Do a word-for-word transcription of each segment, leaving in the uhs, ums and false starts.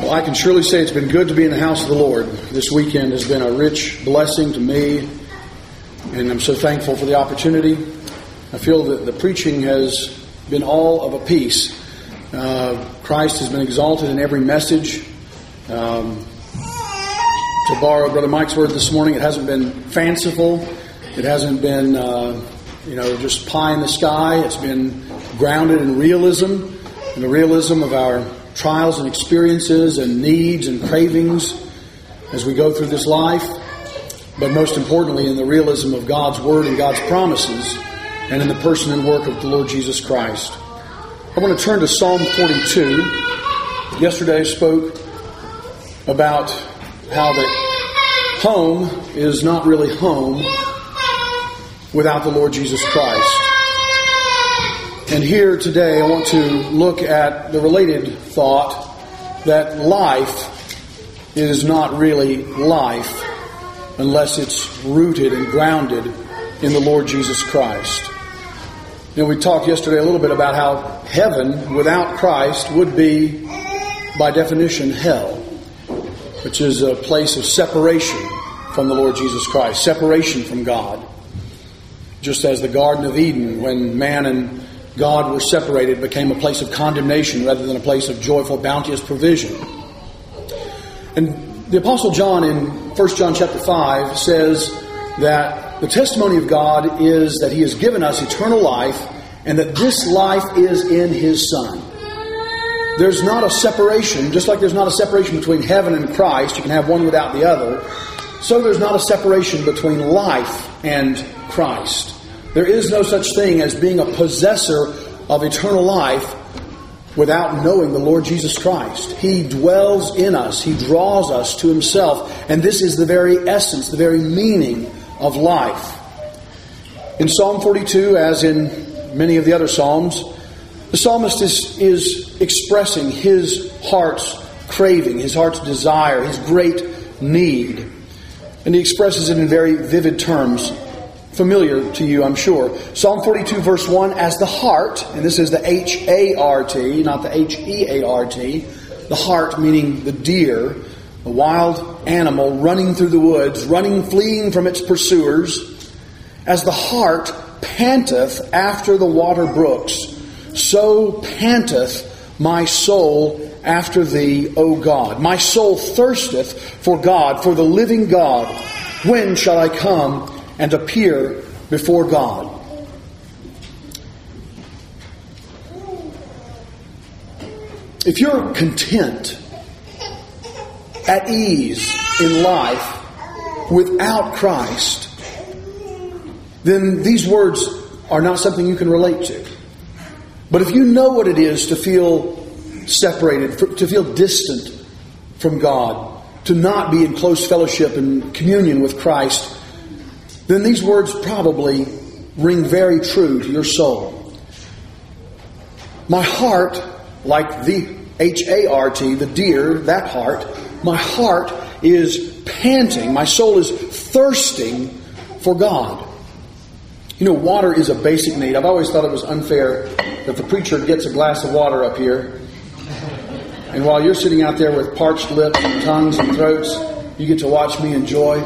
Well, I can surely say it's been good to be in the house of the Lord. This weekend has been a rich blessing to me, and I'm so thankful for the opportunity. I feel that the preaching has been all of a piece. Uh, Christ has been exalted in every message. Um, to borrow Brother Mike's word this morning, it hasn't been fanciful. It hasn't been, uh, you know, just pie in the sky. It's been grounded in realism, in the realism of our trials and experiences and needs and cravings as we go through this life, but most importantly in the realism of God's Word and God's promises and in the person and work of the Lord Jesus Christ. I want to turn to Psalm forty-two. Yesterday I spoke about how that home is not really home without the Lord Jesus Christ. And here today I want to look at the related thought that life is not really life unless it's rooted and grounded in the Lord Jesus Christ. You know, we talked yesterday a little bit about how heaven without Christ would be, by definition, hell, which is a place of separation from the Lord Jesus Christ, separation from God. Just as the Garden of Eden, when man and God were separated, became a place of condemnation rather than a place of joyful, bounteous provision. And the Apostle John in First John chapter five says that the testimony of God is that He has given us eternal life and that this life is in His Son. There's not a separation, just like there's not a separation between heaven and Christ, you can have one without the other, so there's not a separation between life and Christ. There is no such thing as being a possessor of eternal life without knowing the Lord Jesus Christ. He dwells in us. He draws us to Himself. And this is the very essence, the very meaning of life. In Psalm forty-two, as in many of the other Psalms, the psalmist is, is expressing his heart's craving, his heart's desire, his great need. And he expresses it in very vivid terms. Familiar to you, I'm sure. Psalm forty-two verse one, as the hart, and this is the H A R T, not the H E A R T, the hart meaning the deer, a wild animal running through the woods, running, fleeing from its pursuers. As the hart panteth after the water brooks, so panteth my soul after Thee, O God. My soul thirsteth for God, for the living God. When shall I come and appear before God? If you're content, at ease in life without Christ, then these words are not something you can relate to. But if you know what it is to feel separated, to feel distant from God, to not be in close fellowship and communion with Christ, then these words probably ring very true to your soul. My heart, like the H A R T, the deer, that heart, my heart is panting, my soul is thirsting for God. You know, water is a basic need. I've always thought it was unfair that the preacher gets a glass of water up here, and while you're sitting out there with parched lips and tongues and throats, you get to watch me enjoy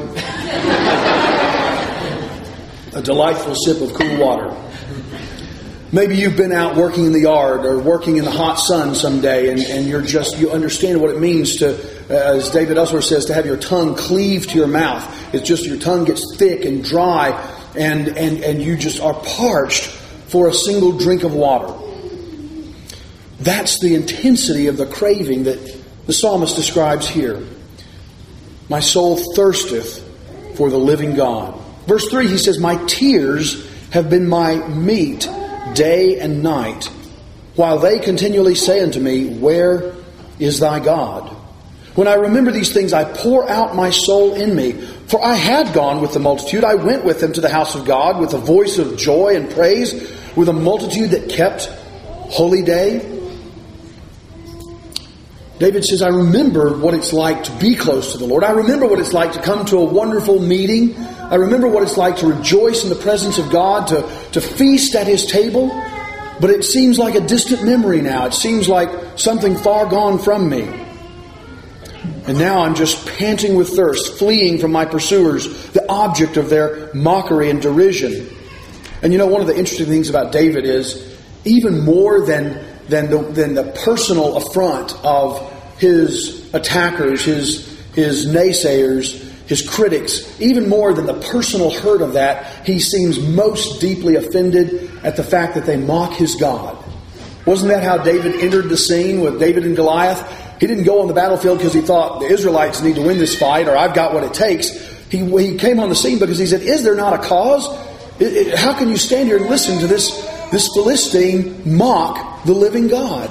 a delightful sip of cool water. Maybe you've been out working in the yard or working in the hot sun someday, and, and you're just, you understand what it means to, uh, as David Ellsworth says, to have your tongue cleave to your mouth. It's just your tongue gets thick and dry, and, and, and you just are parched for a single drink of water. That's the intensity of the craving that the psalmist describes here. My soul thirsteth for the living God. Verse three, he says, my tears have been my meat day and night, while they continually say unto me, where is thy God? When I remember these things, I pour out my soul in me. For I had gone with the multitude. I went with them to the house of God with a voice of joy and praise, with a multitude that kept holy day. David says, I remember what it's like to be close to the Lord. I remember what it's like to come to a wonderful meeting. I remember what it's like to rejoice in the presence of God, to, to feast at His table. But it seems like a distant memory now. It seems like something far gone from me. And now I'm just panting with thirst, fleeing from my pursuers, the object of their mockery and derision. And you know, one of the interesting things about David is, even more than, than, the, than the personal affront of his attackers, his, his naysayers, his critics, even more than the personal hurt of that, he seems most deeply offended at the fact that they mock his God. Wasn't that how David entered the scene with David and Goliath? He didn't go on the battlefield because he thought the Israelites need to win this fight, or I've got what it takes. He, he came on the scene because he said, is there not a cause? It, it, how can you stand here and listen to this, this Philistine mock the living God?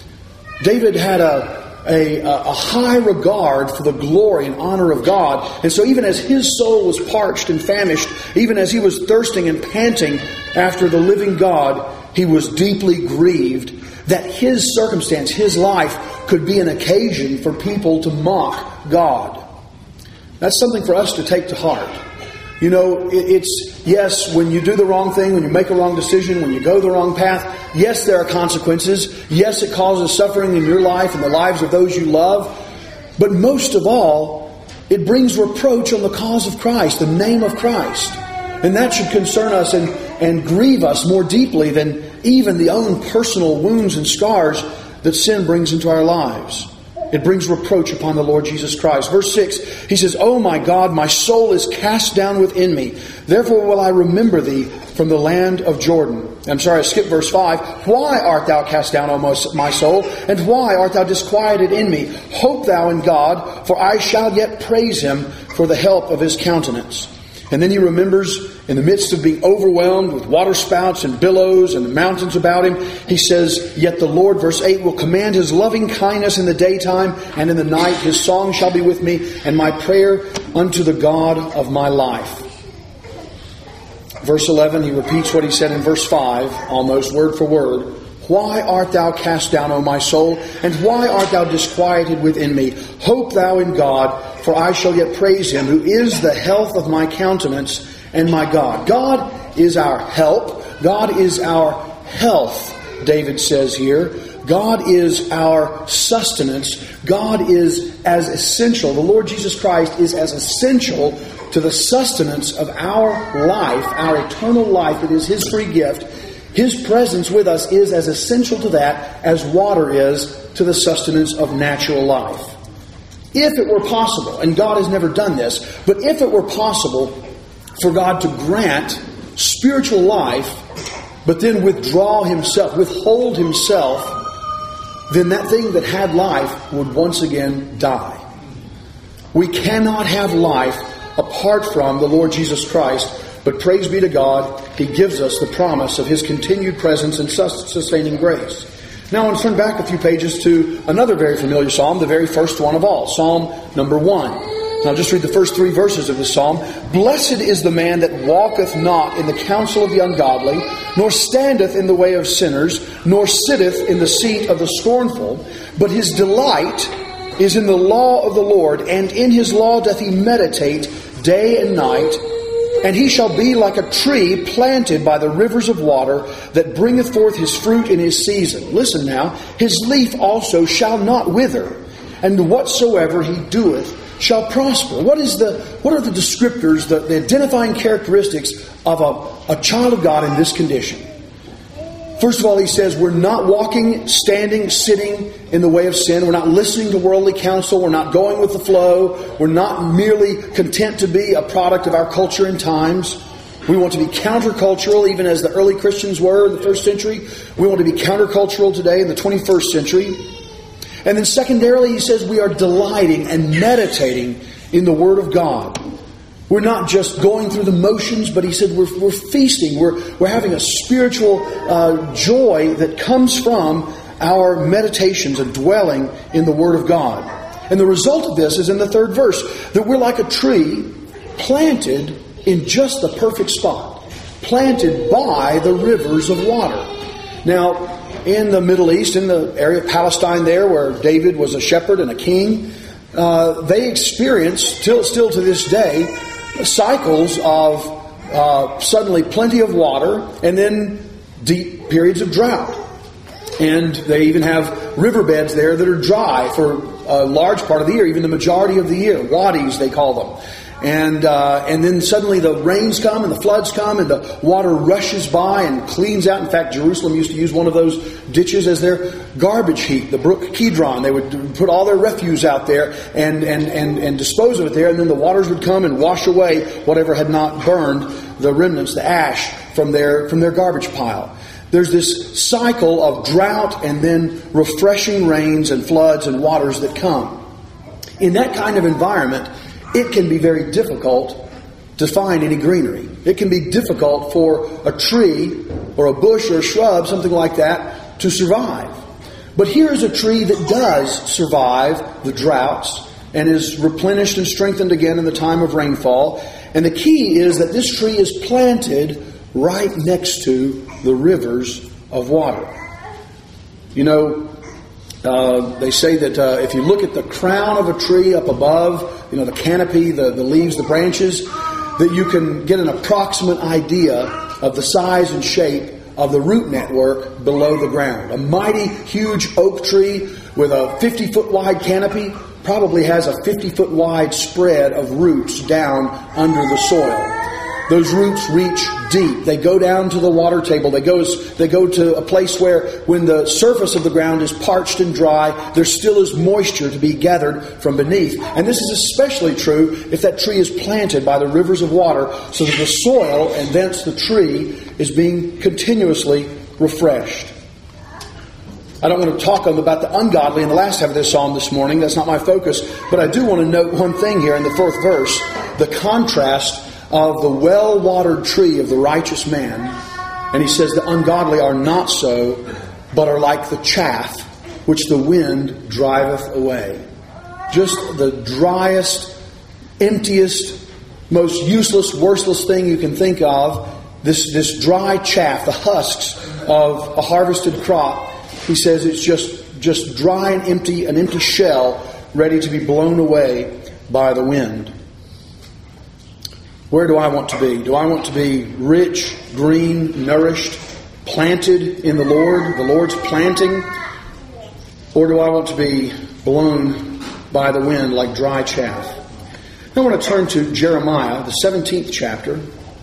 David had a A, a high regard for the glory and honor of God. And so even as his soul was parched and famished, even as he was thirsting and panting after the living God, he was deeply grieved that his circumstance, his life, could be an occasion for people to mock God. That's something for us to take to heart. You know, it's, yes, when you do the wrong thing, when you make a wrong decision, when you go the wrong path, yes, there are consequences. Yes, it causes suffering in your life and the lives of those you love. But most of all, it brings reproach on the cause of Christ, the name of Christ. And that should concern us and, and grieve us more deeply than even the own personal wounds and scars that sin brings into our lives. It brings reproach upon the Lord Jesus Christ. Verse six, he says, "O my God, my soul is cast down within me. Therefore will I remember thee from the land of Jordan." I'm sorry, I skipped verse five. "Why art thou cast down, O my soul? And why art thou disquieted in me? Hope thou in God, for I shall yet praise him for the help of his countenance." And then he remembers, in the midst of being overwhelmed with waterspouts and billows and the mountains about him, he says, "Yet the Lord," verse eight, "will command his loving kindness in the daytime, and in the night his song shall be with me, and my prayer unto the God of my life." Verse eleven, he repeats what he said in verse five, almost word for word. "Why art thou cast down, O my soul? And why art thou disquieted within me? Hope thou in God, for I shall yet praise him, who is the health of my countenance and my God." God is our help. God is our health, David says here. God is our sustenance. God is as essential. The Lord Jesus Christ is as essential to the sustenance of our life, our eternal life. It is his free gift. His presence with us is as essential to that as water is to the sustenance of natural life. If it were possible, and God has never done this, but if it were possible for God to grant spiritual life, but then withdraw himself, withhold himself, then that thing that had life would once again die. We cannot have life apart from the Lord Jesus Christ. But praise be to God, he gives us the promise of his continued presence and sustaining grace. Now I want to turn back a few pages to another very familiar psalm, the very first one of all, Psalm number one. And I'll just read the first three verses of this psalm. "Blessed is the man that walketh not in the counsel of the ungodly, nor standeth in the way of sinners, nor sitteth in the seat of the scornful, but his delight is in the law of the Lord, and in his law doth he meditate day and night. And he shall be like a tree planted by the rivers of water, that bringeth forth his fruit in his season." Listen now. "His leaf also shall not wither, and whatsoever he doeth shall prosper." What is the? What are the descriptors, the, the identifying characteristics of a, a child of God in this condition? First of all, he says we're not walking, standing, sitting in the way of sin. We're not listening to worldly counsel. We're not going with the flow. We're not merely content to be a product of our culture and times. We want to be countercultural, even as the early Christians were in the first century. We want to be countercultural today in the twenty-first century. And then secondarily, he says we are delighting and meditating in the Word of God. We're not just going through the motions, but he said we're, we're feasting. We're, we're having a spiritual uh, joy that comes from our meditations and dwelling in the Word of God. And the result of this is in the third verse, that we're like a tree planted in just the perfect spot, planted by the rivers of water. Now, in the Middle East, in the area of Palestine there, where David was a shepherd and a king, uh, they experienced, still, still to this day, cycles of uh, suddenly plenty of water and then deep periods of drought. And they even have riverbeds there that are dry for a large part of the year, even the majority of the year. Wadis, they call them. And uh, and then suddenly the rains come and the floods come and the water rushes by and cleans out. In fact, Jerusalem used to use one of those ditches as their garbage heap, the brook Kidron. They would put all their refuse out there and, and, and, and dispose of it there. And then the waters would come and wash away whatever had not burned, the remnants, the ash from their, from their garbage pile. There's this cycle of drought and then refreshing rains and floods and waters that come. In that kind of environment, it can be very difficult to find any greenery. It can be difficult for a tree or a bush or a shrub, something like that, to survive. But here is a tree that does survive the droughts and is replenished and strengthened again in the time of rainfall. And the key is that this tree is planted right next to the rivers of water. You know, Uh, they say that uh, if you look at the crown of a tree up above, you know, the canopy, the, the leaves, the branches, that you can get an approximate idea of the size and shape of the root network below the ground. A mighty, huge oak tree with a fifty-foot wide canopy probably has a fifty-foot wide spread of roots down under the soil. Those roots reach deep. They go down to the water table. They go, they go to a place where when the surface of the ground is parched and dry, there still is moisture to be gathered from beneath. And this is especially true if that tree is planted by the rivers of water so that the soil and thence the tree is being continuously refreshed. I don't want to talk about the ungodly in the last half of this psalm this morning. That's not my focus. But I do want to note one thing here in the fourth verse, the contrast of the well-watered tree of the righteous man. And he says the ungodly are not so, but are like the chaff which the wind driveth away. Just the driest, emptiest, most useless, worthless thing you can think of. This, this dry chaff, the husks of a harvested crop. He says it's just, just dry and empty, an empty shell ready to be blown away by the wind. Where do I want to be? Do I want to be rich, green, nourished, planted in the Lord, the Lord's planting? Or do I want to be blown by the wind like dry chaff? I want to turn to Jeremiah, the seventeenth chapter.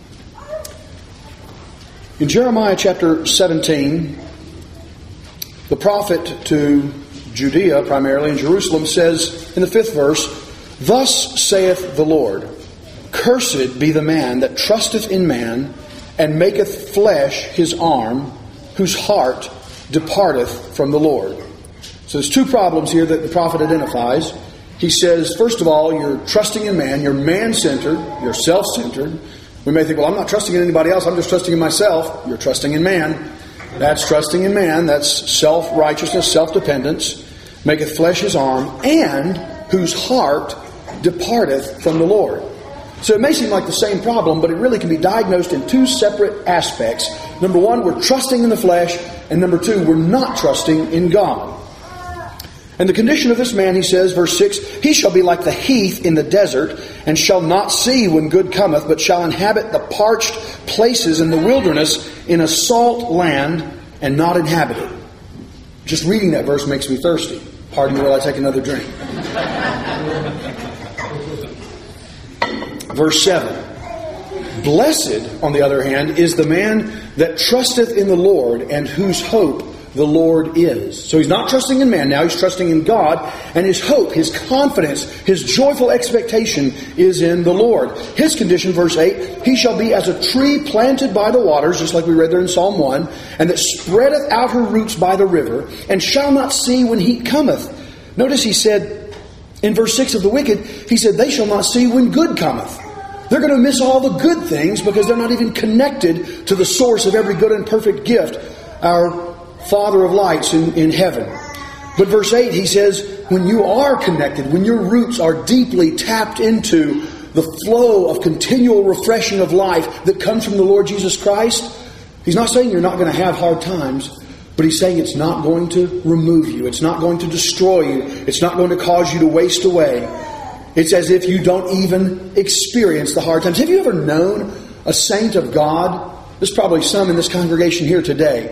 In Jeremiah chapter seventeen, the prophet to Judea, primarily in Jerusalem, says in the fifth verse, "Thus saith the Lord, Cursed be the man that trusteth in man, and maketh flesh his arm, whose heart departeth from the Lord." So there's two problems here that the prophet identifies. He says, first of all, you're trusting in man, you're man-centered, you're self-centered. We may think, well, I'm not trusting in anybody else, I'm just trusting in myself. You're trusting in man. That's trusting in man. That's self-righteousness, self-dependence. Maketh flesh his arm, and whose heart departeth from the Lord. So it may seem like the same problem, but it really can be diagnosed in two separate aspects. Number one, we're trusting in the flesh, and number two, we're not trusting in God. And the condition of this man, he says, verse six, "He shall be like the heath in the desert, and shall not see when good cometh, but shall inhabit the parched places in the wilderness, in a salt land, and not inhabited." Just reading that verse makes me thirsty. Pardon me while I take another drink. Verse seven, "Blessed, on the other hand, is the man that trusteth in the Lord, and whose hope the Lord is." So he's not trusting in man now, he's trusting in God, and his hope, his confidence, his joyful expectation is in the Lord. His condition, verse eight, "He shall be as a tree planted by the waters," just like we read there in Psalm one, "and that spreadeth out her roots by the river, and shall not see when heat cometh." Notice he said, in verse six of the wicked, he said, they shall not see when good cometh. They're going to miss all the good things because they're not even connected to the source of every good and perfect gift, our Father of lights in, in heaven. But verse eight, he says, when you are connected, when your roots are deeply tapped into the flow of continual refreshing of life that comes from the Lord Jesus Christ, he's not saying you're not going to have hard times, but he's saying it's not going to remove you. It's not going to destroy you. It's not going to cause you to waste away. It's as if you don't even experience the hard times. Have you ever known a saint of God? There's probably some in this congregation here today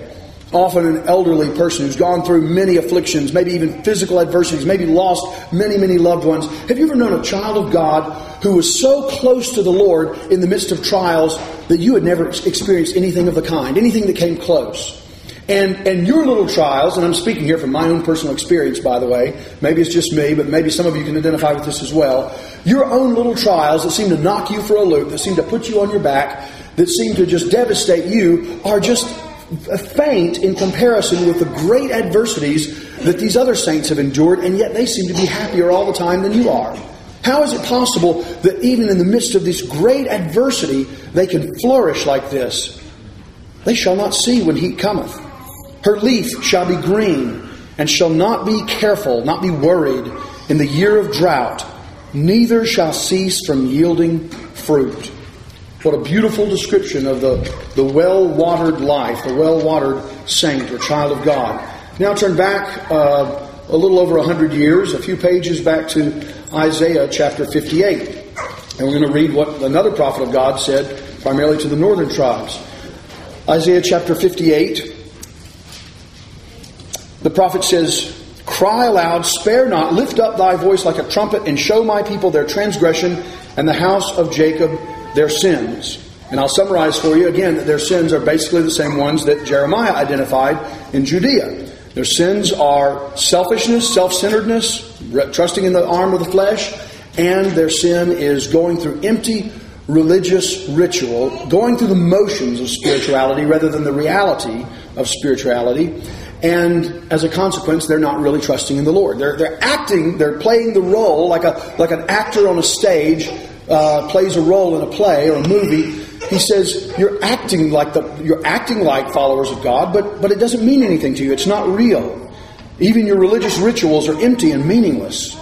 Often an elderly person who's gone through many afflictions, maybe even physical adversities, maybe lost many, many loved ones. Have you ever known a child of God who was so close to the Lord in the midst of trials that you had never experienced anything of the kind, anything that came close? And and your little trials, and I'm speaking here from my own personal experience, by the way. Maybe it's just me, but maybe some of you can identify with this as well. Your own little trials that seem to knock you for a loop, that seem to put you on your back, that seem to just devastate you, are just faint in comparison with the great adversities that these other saints have endured, and yet they seem to be happier all the time than you are. How is it possible that even in the midst of this great adversity, they can flourish like this? They shall not see when heat cometh. Her leaf shall be green, and shall not be careful, not be worried in the year of drought, neither shall cease from yielding fruit. What a beautiful description of the, the well-watered life, the well-watered saint or child of God. Now turn back uh, a little over a hundred years, a few pages back to Isaiah chapter fifty-eight. And we're going to read what another prophet of God said, primarily to the northern tribes. Isaiah chapter fifty-eight. The prophet says, "Cry aloud, spare not, lift up thy voice like a trumpet, and show my people their transgression, and the house of Jacob their sins." And I'll summarize for you again that their sins are basically the same ones that Jeremiah identified in Judea. Their sins are selfishness, self-centeredness, trusting in the arm of the flesh, and their sin is going through empty religious ritual, going through the motions of spirituality rather than the reality of spirituality. And as a consequence, they're not really trusting in the Lord. They're they're acting, they're playing the role like a like an actor on a stage uh, plays a role in a play or a movie. He says you're acting like the you're acting like followers of God, but but it doesn't mean anything to you. It's not real. Even your religious rituals are empty and meaningless.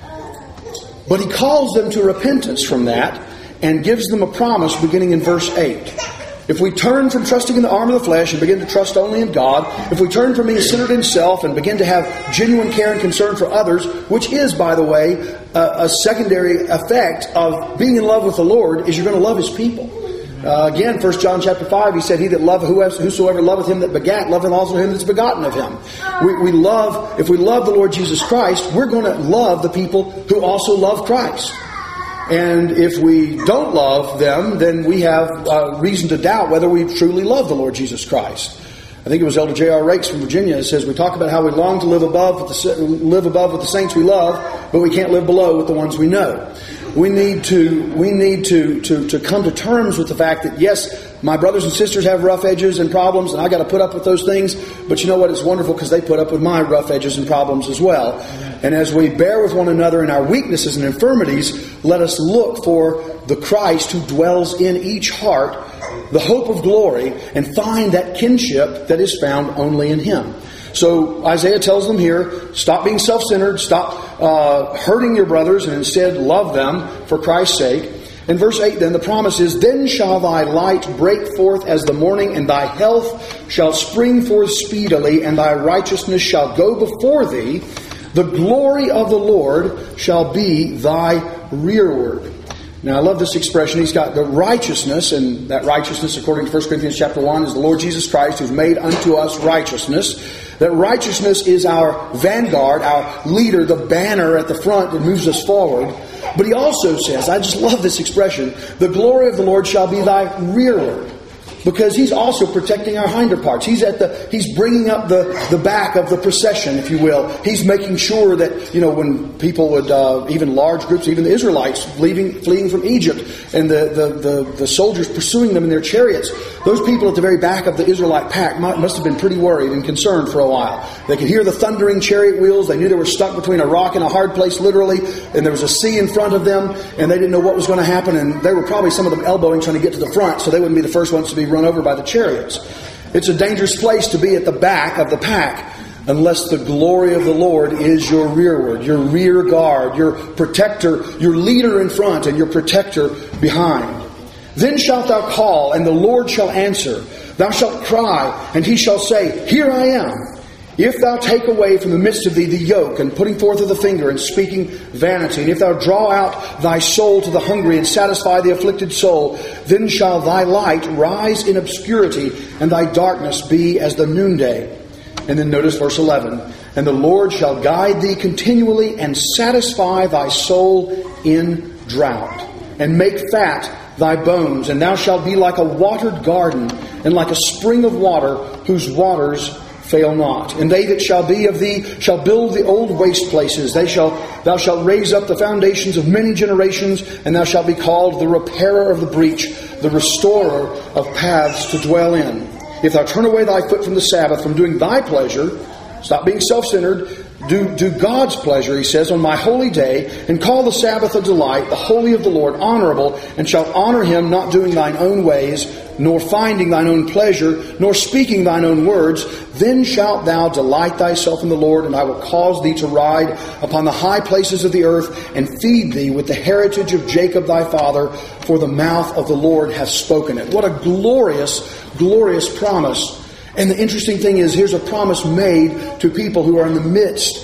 But he calls them to repentance from that and gives them a promise beginning in verse eight. If we turn from trusting in the arm of the flesh and begin to trust only in God, if we turn from being centered in self and begin to have genuine care and concern for others, which is, by the way, a, a secondary effect of being in love with the Lord, is you're going to love His people. Uh, again, First John chapter five, he said, "He that loveth whosoever loveth him that begat, loveth also him that's begotten of him." We, we love, if we love the Lord Jesus Christ, we're going to love the people who also love Christ. And if we don't love them, then we have uh, reason to doubt whether we truly love the Lord Jesus Christ. I think it was Elder J R Rakes from Virginia that says, we talk about how we long to live above with the, live above with the saints we love, but we can't live below with the ones we know. We need to we need to, to, to come to terms with the fact that, yes, my brothers and sisters have rough edges and problems, and I got to put up with those things. But you know what? It's wonderful because they put up with my rough edges and problems as well. And as we bear with one another in our weaknesses and infirmities, let us look for the Christ who dwells in each heart, the hope of glory, and find that kinship that is found only in Him. So Isaiah tells them here, stop being self-centered, stop uh, hurting your brothers, and instead love them for Christ's sake. In verse eight then, the promise is, "Then shall thy light break forth as the morning, and thy health shall spring forth speedily, and thy righteousness shall go before thee. The glory of the Lord shall be thy rearward." Now, I love this expression. He's got the righteousness, and that righteousness, according to First Corinthians chapter one, is the Lord Jesus Christ, who's made unto us righteousness. That righteousness is our vanguard, our leader, the banner at the front that moves us forward. But he also says, I just love this expression, "The glory of the Lord shall be thy rearward." Because He's also protecting our hinder parts. He's at the He's bringing up the, the back of the procession, if you will. He's making sure that, you know, when people would, uh, even large groups, even the Israelites leaving, fleeing from Egypt, and the, the, the, the soldiers pursuing them in their chariots, those people at the very back of the Israelite pack must have been pretty worried and concerned for a while. They could hear the thundering chariot wheels. They knew they were stuck between a rock and a hard place, literally, and there was a sea in front of them, and they didn't know what was going to happen, and they were probably, some of them, elbowing, trying to get to the front, so they wouldn't be the first ones to be run over by the chariots. It's a dangerous place to be at the back of the pack unless the glory of the Lord is your rearward, your rear guard, your protector, your leader in front and your protector behind. "Then shalt thou call, and the Lord shall answer. Thou shalt cry, and He shall say, Here I am. If thou take away from the midst of thee the yoke, and putting forth of the finger, and speaking vanity, and if thou draw out thy soul to the hungry, and satisfy the afflicted soul, then shall thy light rise in obscurity, and thy darkness be as the noonday. And then notice verse eleven. And the Lord shall guide thee continually, and satisfy thy soul in drought, and make fat thy bones, and thou shalt be like a watered garden, and like a spring of water, whose waters fail not. And they that shall be of thee shall build the old waste places. They shall, thou shalt raise up the foundations of many generations, and thou shalt be called the repairer of the breach, the restorer of paths to dwell in. If thou turn away thy foot from the Sabbath, from doing thy pleasure, stop being self-centered, do, do God's pleasure, he says, on my holy day, and call the Sabbath a delight, the holy of the Lord honorable, and shalt honor him, not doing thine own ways, nor finding thine own pleasure, nor speaking thine own words, then shalt thou delight thyself in the Lord, and I will cause thee to ride upon the high places of the earth, and feed thee with the heritage of Jacob thy father, for the mouth of the Lord hath spoken it. What a glorious, glorious promise. And the interesting thing is, here's a promise made to people who are in the midst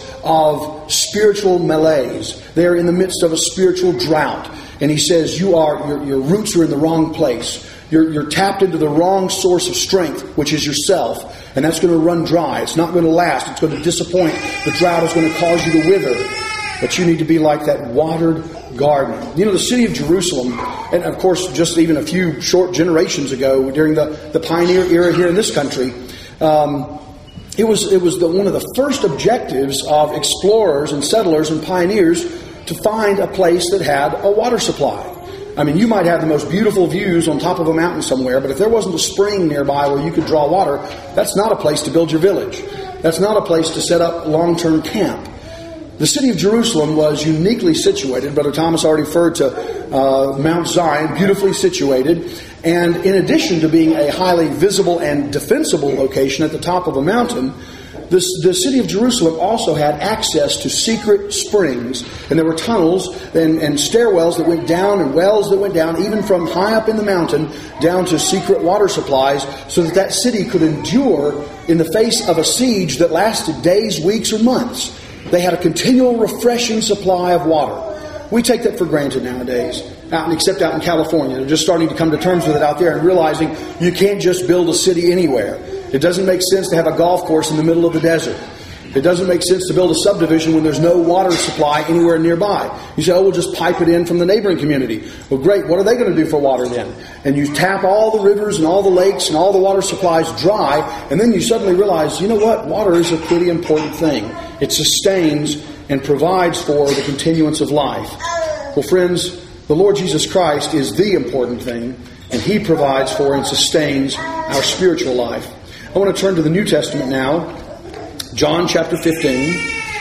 of spiritual malaise. They're in the midst of a spiritual drought. And he says, you are, your, your roots are in the wrong place. You're, you're tapped into the wrong source of strength, which is yourself. And that's going to run dry. It's not going to last. It's going to disappoint. The drought is going to cause you to wither. But you need to be like that watered garden. You know, the city of Jerusalem, and of course just even a few short generations ago, during the, the pioneer era here in this country, um, it was it was the, one of the first objectives of explorers and settlers and pioneers to find a place that had a water supply. I mean, you might have the most beautiful views on top of a mountain somewhere, but if there wasn't a spring nearby where you could draw water, that's not a place to build your village. That's not a place to set up long-term camp. The city of Jerusalem was uniquely situated. Brother Thomas already referred to uh, Mount Zion, beautifully situated. And in addition to being a highly visible and defensible location at the top of a mountain, this, the city of Jerusalem also had access to secret springs. And there were tunnels and, and stairwells that went down and wells that went down, even from high up in the mountain down to secret water supplies, so that that city could endure in the face of a siege that lasted days, weeks, or months. They had a continual refreshing supply of water. We take that for granted nowadays, out, except out in California. They're just starting to come to terms with it out there and realizing you can't just build a city anywhere. It doesn't make sense to have a golf course in the middle of the desert. It doesn't make sense to build a subdivision when there's no water supply anywhere nearby. You say, oh, we'll just pipe it in from the neighboring community. Well, great. What are they going to do for water then? And you tap all the rivers and all the lakes and all the water supplies dry, and then you suddenly realize, you know what? Water is a pretty important thing. It sustains and provides for the continuance of life. Well, friends, the Lord Jesus Christ is the important thing, and He provides for and sustains our spiritual life. I want to turn to the New Testament now. John chapter fifteen,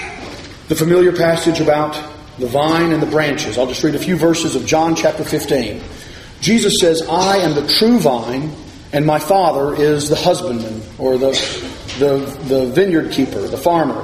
the familiar passage about the vine and the branches. I'll just read a few verses of John chapter fifteen. Jesus says, I am the true vine, and my Father is the husbandman, or the, the, the vineyard keeper, the farmer.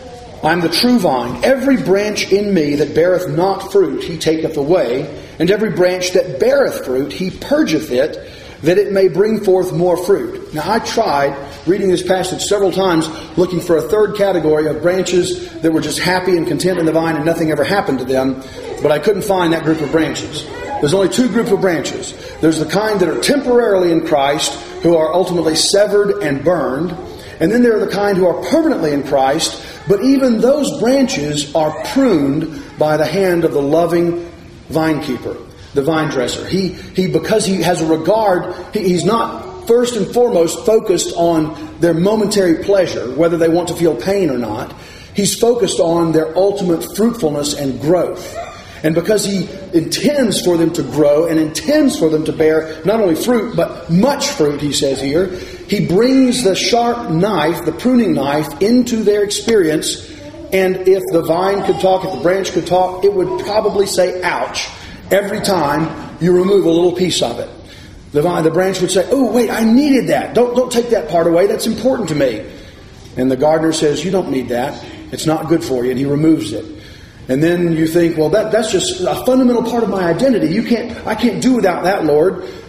I am the true vine. Every branch in me that beareth not fruit, He taketh away, and every branch that beareth fruit, He purgeth it, that it may bring forth more fruit. Now, I tried reading this passage several times, looking for a third category of branches that were just happy and content in the vine and nothing ever happened to them, but I couldn't find that group of branches. There's only two groups of branches. There's the kind that are temporarily in Christ, who are ultimately severed and burned, and then there are the kind who are permanently in Christ, but even those branches are pruned by the hand of the loving vine keeper, the vine dresser. He, he because he has a regard, he, he's not first and foremost focused on their momentary pleasure, whether they want to feel pain or not. He's focused on their ultimate fruitfulness and growth. And because He intends for them to grow and intends for them to bear not only fruit, but much fruit, He says here, He brings the sharp knife, the pruning knife, into their experience. And if the vine could talk, if the branch could talk, it would probably say, ouch, every time you remove a little piece of it. The vine, the branch would say, oh, wait, I needed that. Don't, don't take that part away. That's important to me. And the gardener says, you don't need that. It's not good for you. And he removes it. And then you think, well, that, that's just a fundamental part of my identity. You can't, I can't do without that, Lord.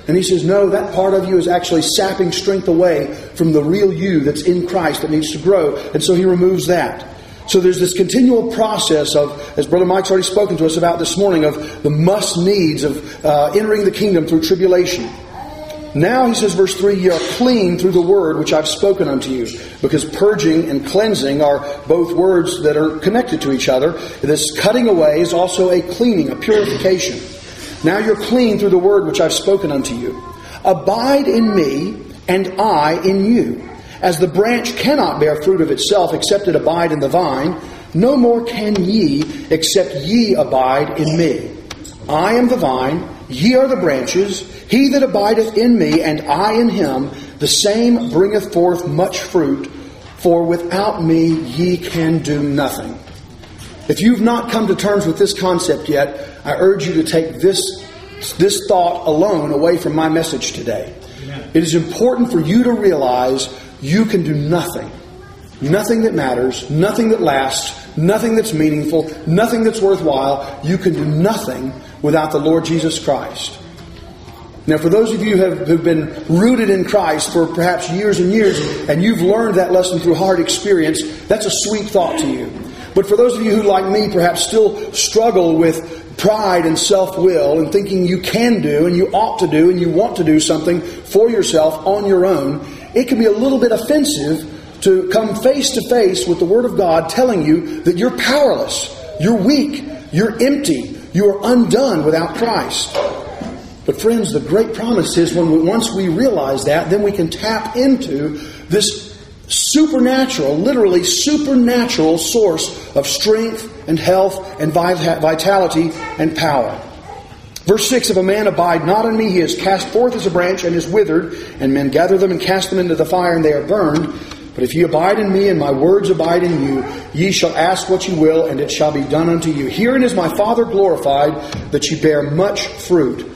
And he says, no, that part of you is actually sapping strength away from the real you that's in Christ that needs to grow. And so he removes that. So there's this continual process of, as Brother Mike's already spoken to us about this morning, of the must needs of uh, entering the kingdom through tribulation. Now, he says, verse three, ye are clean through the word which I've spoken unto you. Because purging and cleansing are both words that are connected to each other. This cutting away is also a cleaning, a purification. Now you're clean through the word which I've spoken unto you. Abide in me, and I in you. As the branch cannot bear fruit of itself, except it abide in the vine, no more can ye, except ye abide in me. I am the vine, ye are the branches. He that abideth in me, and I in him, the same bringeth forth much fruit. For without me ye can do nothing. If you've not come to terms with this concept yet, I urge you to take this, this thought alone away from my message today. Amen. It is important for you to realize you can do nothing. Nothing that matters, nothing that lasts, nothing that's meaningful, nothing that's worthwhile. You can do nothing without the Lord Jesus Christ. Now, for those of you who have who've been rooted in Christ for perhaps years and years, and you've learned that lesson through hard experience, that's a sweet thought to you. But for those of you who, like me, perhaps still struggle with pride and self-will and thinking you can do and you ought to do and you want to do something for yourself on your own, it can be a little bit offensive to come face to face with the Word of God telling you that you're powerless, you're weak, you're empty, you are undone without Christ. But friends, the great promise is when we, once we realize that, then we can tap into this supernatural, literally supernatural source of strength and health and vitality and power. Verse six, if a man abide not in me, he is cast forth as a branch and is withered, and men gather them and cast them into the fire, and they are burned. But if ye abide in me, and my words abide in you, ye shall ask what ye will, and it shall be done unto you. Herein is my Father glorified, that ye bear much fruit.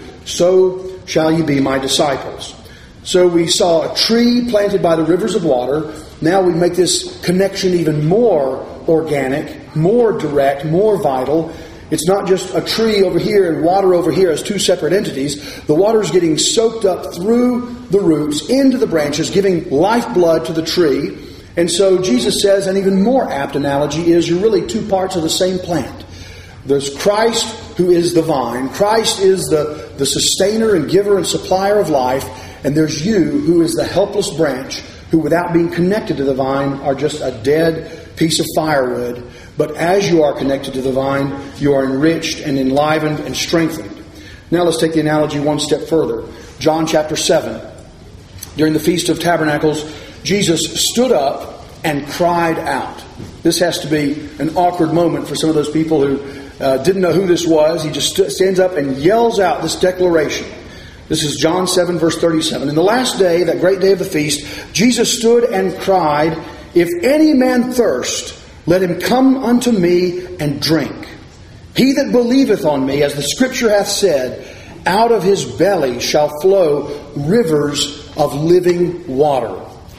So shall ye be my disciples. So we saw a tree planted by the rivers of water. Now we make this connection even more organic, more direct, more vital. It's not just a tree over here and water over here as two separate entities. The water is getting soaked up through the roots into the branches, giving lifeblood to the tree. And so Jesus says, an even more apt analogy is you're really two parts of the same plant. There's Christ, who is the vine. Christ is the, the sustainer and giver and supplier of life. And there's you, who is the helpless branch, who without being connected to the vine are just a dead piece of firewood. But as you are connected to the vine, you are enriched and enlivened and strengthened. Now let's take the analogy one step further. John chapter seven. During the Feast of Tabernacles, Jesus stood up and cried out. This has to be an awkward moment for some of those people who uh, didn't know who this was. He just st- stands up and yells out this declaration. This is John seven, verse thirty-seven. In the last day, that great day of the feast, Jesus stood and cried, if any man thirst, let him come unto me and drink. He that believeth on me, as the Scripture hath said, out of his belly shall flow rivers of living water.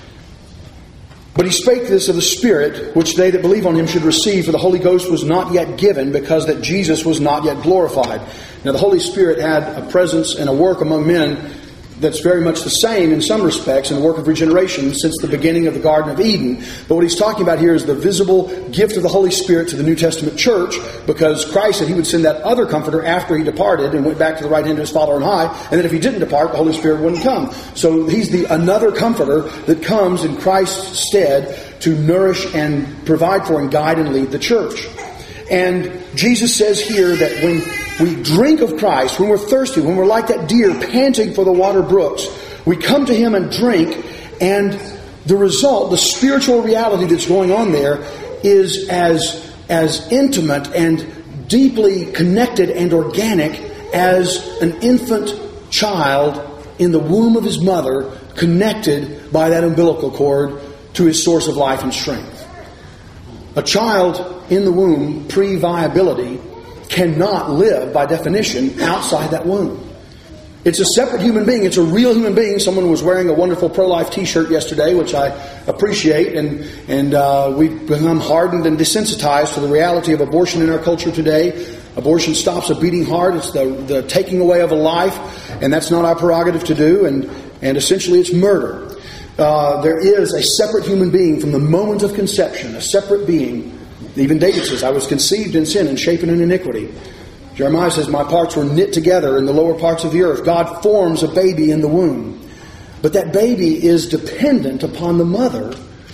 But he spake this of the Spirit, which they that believe on him should receive, for the Holy Ghost was not yet given, because that Jesus was not yet glorified. Now the Holy Spirit had a presence and a work among men that's very much the same in some respects in the work of regeneration since the beginning of the Garden of Eden. But what he's talking about here is the visible gift of the Holy Spirit to the New Testament church, because Christ said he would send that other comforter after he departed and went back to the right hand of his Father on high, and then if he didn't depart, the Holy Spirit wouldn't come. So he's the another comforter that comes in Christ's stead to nourish and provide for and guide and lead the church. And Jesus says here that when we drink of Christ, when we're thirsty, when we're like that deer panting for the water brooks, we come to him and drink, and the result, the spiritual reality that's going on there is as, as intimate and deeply connected and organic as an infant child in the womb of his mother, connected by that umbilical cord to his source of life and strength. A child in the womb, pre-viability, cannot live, by definition, outside that womb. It's a separate human being. It's a real human being. Someone was wearing a wonderful pro-life T-shirt yesterday, which I appreciate. And and uh, we've become hardened and desensitized to the reality of abortion in our culture today. Abortion stops a beating heart. It's the, the taking away of a life. And that's not our prerogative to do. And, and essentially it's murder. Uh, there is a separate human being from the moment of conception. A separate being. Even David says, I was conceived in sin and shapen in iniquity. Jeremiah says, my parts were knit together in the lower parts of the earth. God forms a baby in the womb. But that baby is dependent upon the mother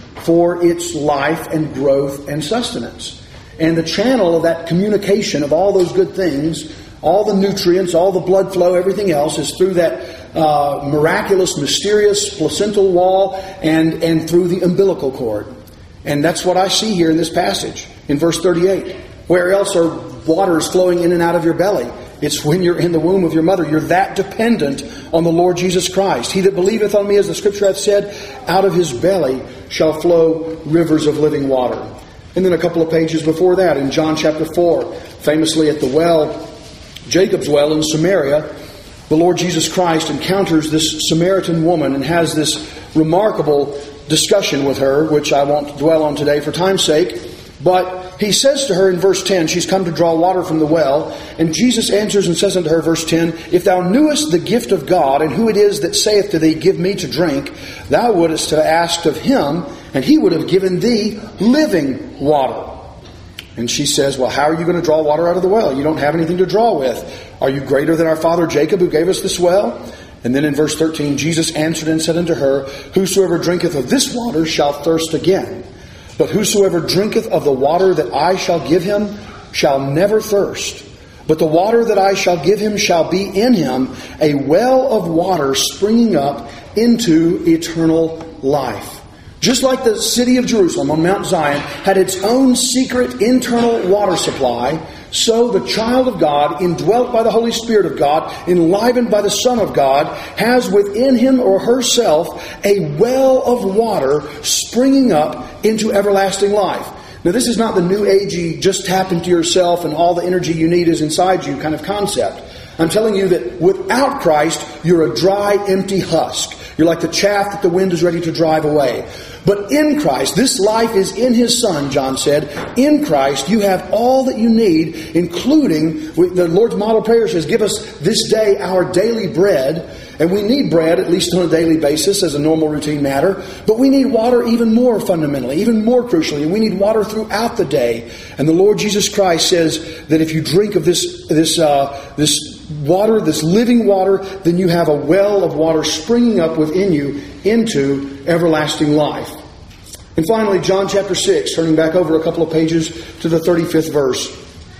for its life and growth and sustenance. And the channel of that communication of all those good things, all the nutrients, all the blood flow, everything else is through that uh, miraculous, mysterious placental wall and, and through the umbilical cord. And that's what I see here in this passage in verse thirty-eight. Where else are waters flowing in and out of your belly? It's when you're in the womb of your mother. You're that dependent on the Lord Jesus Christ. He that believeth on me, as the Scripture hath said, out of his belly shall flow rivers of living water. And then a couple of pages before that, in John chapter four, famously at the well, Jacob's well in Samaria, the Lord Jesus Christ encounters this Samaritan woman and has this remarkable discussion with her, which I won't dwell on today for time's sake. But he says to her in verse ten, she's come to draw water from the well, and Jesus answers and says unto her, verse ten, if thou knewest the gift of God, and who it is that saith to thee, give me to drink, thou wouldest have asked of him, and he would have given thee living water. And she says, well, how are you going to draw water out of the well? You don't have anything to draw with. Are you greater than our father Jacob, who gave us this well? And then in verse thirteen, Jesus answered and said unto her, whosoever drinketh of this water shall thirst again. But whosoever drinketh of the water that I shall give him shall never thirst. But the water that I shall give him shall be in him a well of water springing up into eternal life. Just like the city of Jerusalem on Mount Zion had its own secret internal water supply, so the child of God, indwelt by the Holy Spirit of God, enlivened by the Son of God, has within him or herself a well of water springing up into everlasting life. Now, this is not the new agey, just tap into yourself and all the energy you need is inside you kind of concept. I'm telling you that without Christ, you're a dry, empty husk. You're like the chaff that the wind is ready to drive away. But in Christ, this life is in His Son, John said. In Christ, you have all that you need, including, the Lord's model prayer says, give us this day our daily bread. And we need bread, at least on a daily basis, as a normal routine matter. But we need water even more fundamentally, even more crucially. We need water throughout the day. And the Lord Jesus Christ says that if you drink of this, this, uh, this water, this living water, then you have a well of water springing up within you into everlasting life. And finally, John chapter six, turning back over a couple of pages to the thirty-fifth verse.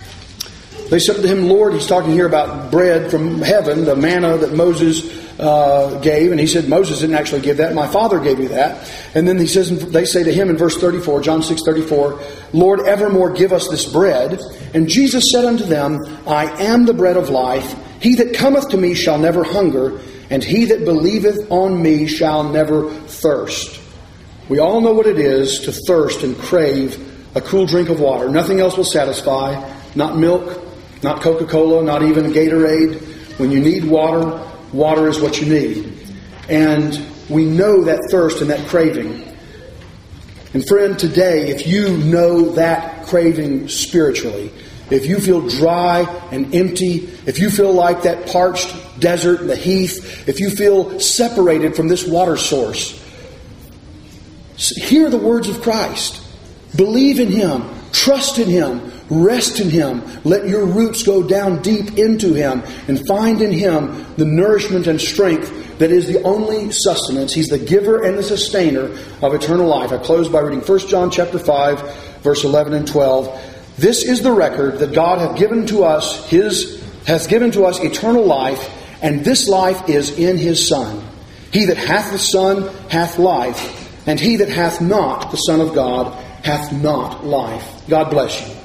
They said to him, Lord, he's talking here about bread from heaven, the manna that Moses uh, gave. And he said, Moses didn't actually give that. My Father gave you that. And then he says, they say to him in verse thirty-four, John six thirty-four, Lord, evermore give us this bread. And Jesus said unto them, I am the bread of life. He that cometh to me shall never hunger, and he that believeth on me shall never thirst. We all know what it is to thirst and crave a cool drink of water. Nothing else will satisfy. Not milk, not Coca-Cola, not even Gatorade. When you need water, water is what you need. And we know that thirst and that craving. And friend, today, if you know that craving spiritually, if you feel dry and empty, if you feel like that parched desert, the heath, if you feel separated from this water source, hear the words of Christ. Believe in Him. Trust in Him. Rest in Him. Let your roots go down deep into Him and find in Him the nourishment and strength that is the only sustenance. He's the giver and the sustainer of eternal life. I close by reading First John chapter five, verse eleven and twelve. This is the record that God hath given to us His hath given to us eternal life, and this life is in His Son. He that hath the Son hath life, and he that hath not the Son of God hath not life. God bless you.